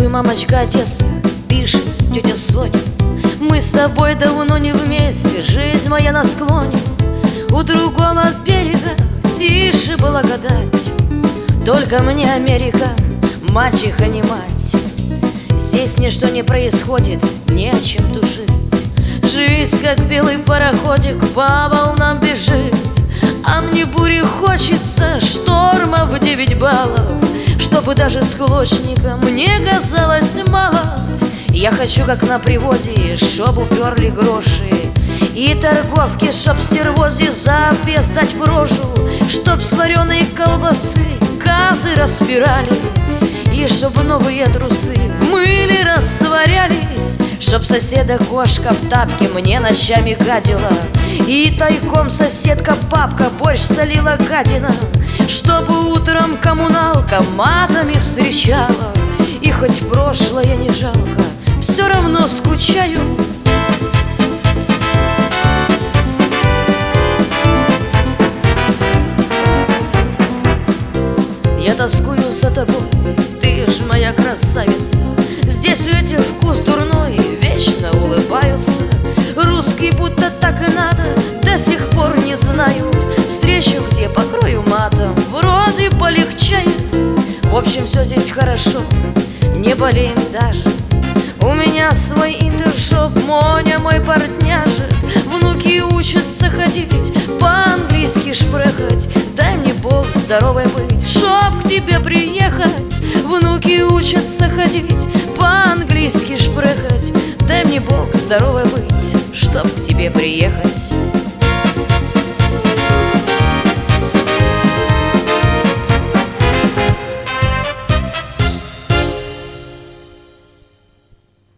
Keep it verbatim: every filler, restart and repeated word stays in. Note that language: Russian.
Здравствуй, мамочка, Одесса, пишет тетя Соня. Мы с тобой давно не вместе, жизнь моя на склоне. У другого берега тише благодать, только мне Америка, мачеха не мать. Здесь ничто не происходит, не о чем тужить. Жизнь, как белый пароходик, по волнам бежит. А мне бури хочется, шторма в девять баллов, чтобы даже склочника мне казалось мало. Я хочу, как на привозе, чтоб уперли гроши, и торговки, чтоб стервозе запестать в рожу, чтоб с вареной колбасы газы распирали, и чтоб новые трусы в мыле растворялись, чтоб соседа кошка в тапке мне ночами гадила, и тайком соседка папка борщ солила гадина, чтобы утром коммуналка матами встречала. И хоть прошлое не жалко, все равно скучаю. Я тоскую за тобой, ты ж моя красавица. Здесь у этих вкус дурной, вечно улыбаются. Русские будто так и надо, до сих пор не знают. Встречу, где покрою матом, вроде полегчает. В общем, все здесь хорошо, не болеем даже. У меня свой интершоп, Моня мой партняжит. Внуки учатся ходить, по-английски шпрехать. Дай мне Бог здоровой быть, чтоб к тебе приехать. Внуки учатся ходить, по-английски шпрехать. Дай мне Бог здоровой быть, чтоб к тебе приехать.